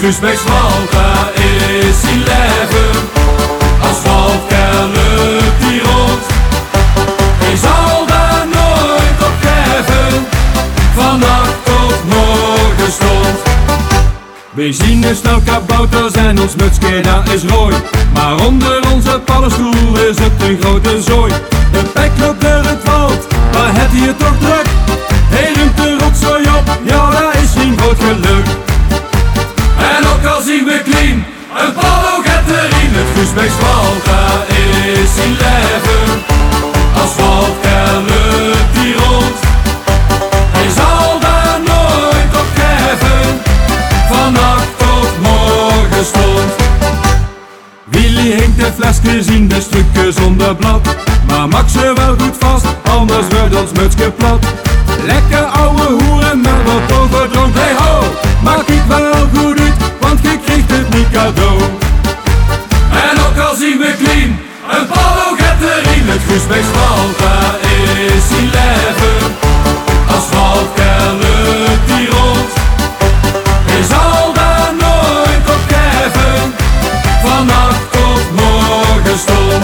Groesbeekswald, daar is 11. Asfaltkerl loopt die rond. Hij zal daar nooit op geven, van nacht tot morgen stond. We zien de snel kabouters en ons mutsje dat is rooi. Maar onder onze paddenstoel is het een grote zooi. De pek loopt door het woud, maar het hier toch druk. Hij ruimt de rotzooi op, ja dat is geen groot geluk. En ook al zien we clean, een paddo gaat erin. Het Groesbeekswald, daar is 11. Asfaltkerl loopt die rond. Hij zal daar nooit op geven, van nacht tot morgen stond. Willy hinkt de flesjes in de stukken zonder blad. Maar maak ze wel goed vast, anders wordt ons mutsje plat. Lekker ouwe hoeren met wat overdronk. Hey ho, maak ik wel goed uit, want je krijgt het niet cadeau. En ook al zien we clean, een paddo gaat erin. Het Groesbeekswald, daar is 11. Asfaltkerl loopt die rond. Hij zal daar nooit op geven, van nacht tot morgen stond.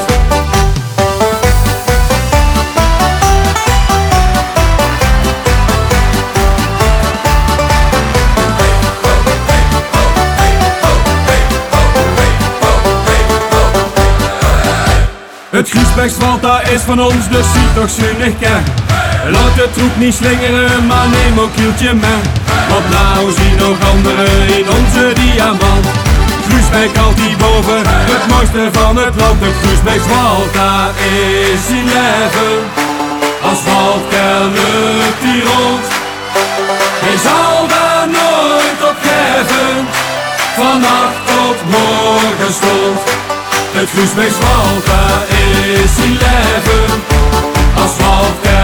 Het Groesbeekswald, daar is van ons, dus zie toch zuinig ken. Laat de troep niet slingeren, maar neem ook kieltje mee. Want nou zien nog anderen in onze diamant. Groesbeek altijd boven, het mooiste van het land. Het Groesbeekswald, daar is 11. Asfaltkerl loopt die rond. Hij zal daar nooit op geven, van nacht tot morgen stond. Het Groesbeekswald, daar is 11. Asfaltkerl